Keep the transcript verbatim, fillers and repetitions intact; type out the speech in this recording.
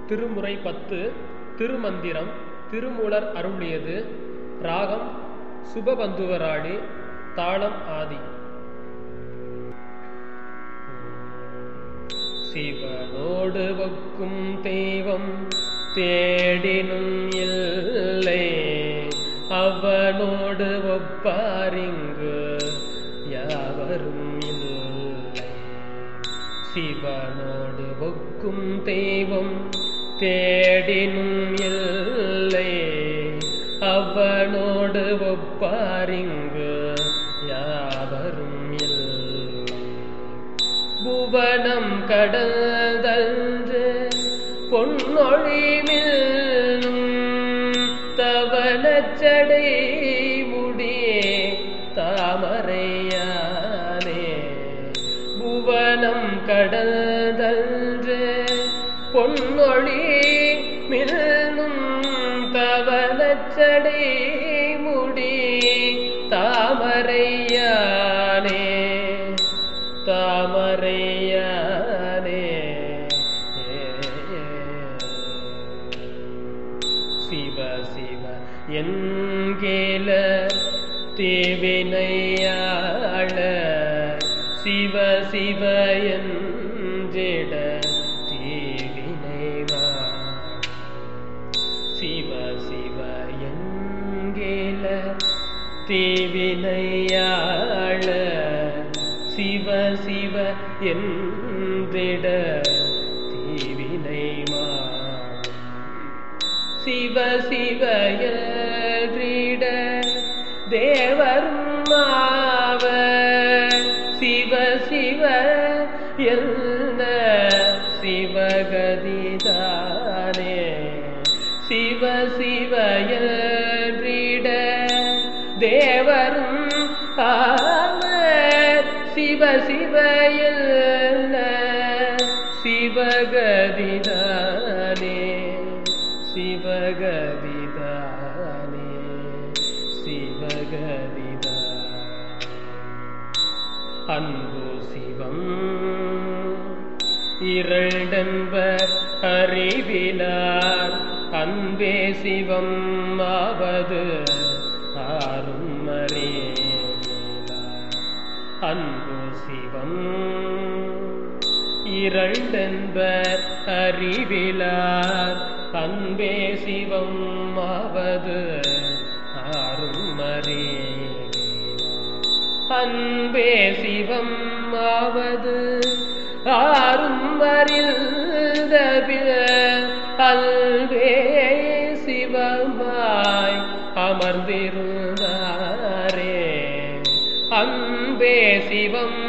திருமுறை பத்து. திருமந்திரம். திருமூலர் அருளியது. ராகம் சுபபந்துவராளி. தாளம் ஆதி. சிவனோடு ஒக்கும் தெய்வம் தேடினும் இல்லை, அவனோடு ஒப்பாரிங்கு யாவரும் இல்லை. சிவனோடு ஒக்கும் தெய்வம் தேடினும் இல்லை, அவனோடு ஒப்பாரிங்கு யாவரும் இல்லை. புவனம் கடந்தன்று பொன்னொழிமில் தவனச்சடை முடியே தாமரையானே. புவனம் கடந்தன்று பொன்னொழி மில்லும் தவனச்சடை முடி தாமரையானே தாமரையானே. சிவ சிவ என்கேல தேவினையாள, சிவ சிவ என்றிட தீவினைவாழ. சிவ சிவ என்கேல தேவினையாள, சிவ சிவ என்றிட தீவினைவாழ. சிவ சிவ என்றிட தேவரும் ஆவர், சிவ சிவ என்ன சிவகதிதானே. சிவ சிவ என்றிட தேவரும் ஆவர், சிவ சிவ என்ன சிவகதிதானே சிவகதிதானே சிவகதிதானே. அன்பு சிவம் இரண்டன்பர் அறிவிலார், அன்பே சிவம் ஆவது ஆரும் அறியேலார். அன்பு சிவம் இரண்டன்பர் அறிவிலார், அன்பே சிவம் ஆவது ஆரும் அறியேலார். அன்பே சிவம் ஆவது ஆரும் அறிந்தபிற, அன்பே சிவமாய் அமர்ந்திருந்தாரே. அன்பே சிவம்